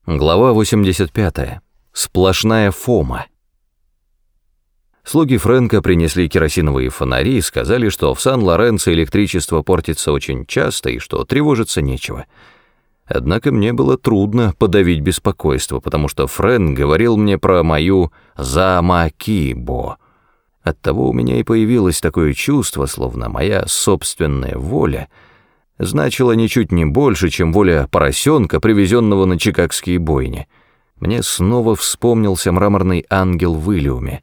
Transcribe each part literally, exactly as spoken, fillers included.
Глава восемьдесят пятая. Сплошная Фома. Слуги Фрэнка принесли керосиновые фонари и сказали, что в Сан-Лоренцо электричество портится очень часто и что тревожиться нечего. Однако мне было трудно подавить беспокойство, потому что Фрэнк говорил мне про мою «замакибо». Оттого у меня и появилось такое чувство, словно моя собственная воля значила ничуть не больше, чем воля поросенка, привезенного на чикагские бойни. Мне снова вспомнился мраморный ангел в Иллиуме,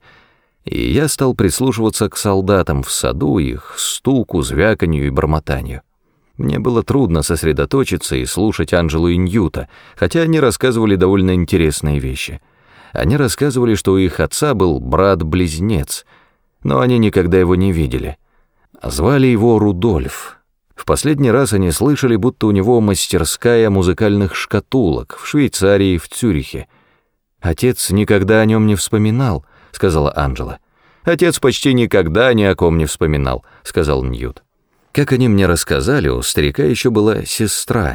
и я стал прислушиваться к солдатам в саду, их стуку, звяканью и бормотанию. Мне было трудно сосредоточиться и слушать Анджелу и Ньюта, хотя они рассказывали довольно интересные вещи. Они рассказывали, что у их отца был брат-близнец, но они никогда его не видели. Звали его Рудольф. В последний раз они слышали, будто у него мастерская музыкальных шкатулок в Швейцарии, в Цюрихе. «Отец никогда о нем не вспоминал», — сказала Анджела. «Отец почти никогда ни о ком не вспоминал», — сказал Ньют. Как они мне рассказали, у старика еще была сестра.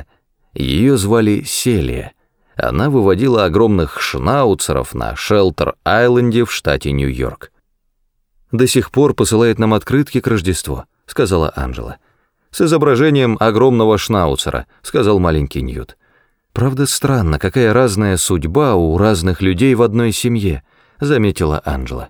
Ее звали Селия. Она выводила огромных шнауцеров на Шелтер-Айленде в штате Нью-Йорк. «До сих пор посылает нам открытки к Рождеству», — сказала Анджела. «С изображением огромного шнауцера», — сказал маленький Ньют. «Правда, странно, какая разная судьба у разных людей в одной семье», — заметила Анджела.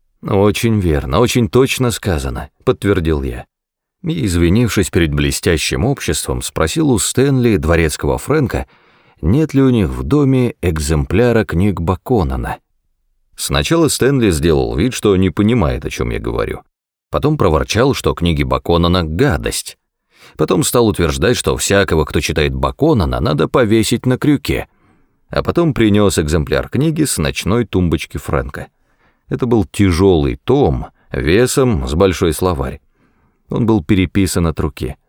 «Очень верно, очень точно сказано», — подтвердил я. И, извинившись перед блестящим обществом, спросил у Стэнли, дворецкого Фрэнка, нет ли у них в доме экземпляра книг Баконана. Сначала Стэнли сделал вид, что не понимает, о чем я говорю. Потом проворчал, что книги Баконана — гадость. Потом стал утверждать, что всякого, кто читает Баконана, надо повесить на крюке. А потом принес экземпляр книги с ночной тумбочки Фрэнка. Это был тяжелый том, весом с большой словарь. Он был переписан от руки.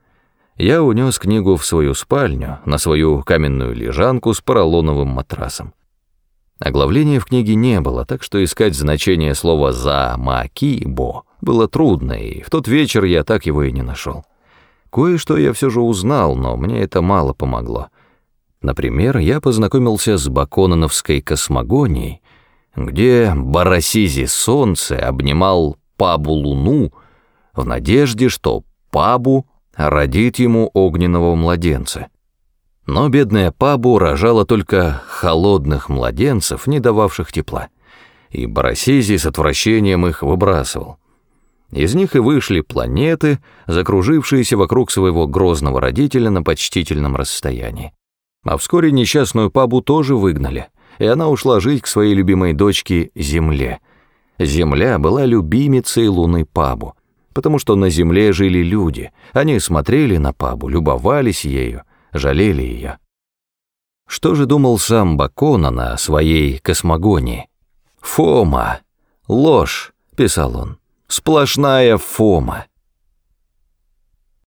Я унес книгу в свою спальню, на свою каменную лежанку с поролоновым матрасом. Оглавления в книге не было, так что искать значение слова «замакибо» было трудно, и в тот вечер я так его и не нашел. Кое-что я все же узнал, но мне это мало помогло. Например, я познакомился с баконановской космогонией, где Барасизи Солнце обнимал Пабу Луну в надежде, что Пабу родит ему огненного младенца. Но бедная Пабу рожала только холодных младенцев, не дававших тепла, и Барасизи с отвращением их выбрасывал. Из них и вышли планеты, закружившиеся вокруг своего грозного родителя на почтительном расстоянии. А вскоре несчастную Пабу тоже выгнали, и она ушла жить к своей любимой дочке Земле. Земля была любимицей Луны Пабу, потому что на Земле жили люди. Они смотрели на Пабу, любовались ею, жалели ее. Что же думал сам Баконан о своей космогонии? «Фома! Ложь!» — писал он. «Сплошная Фома!»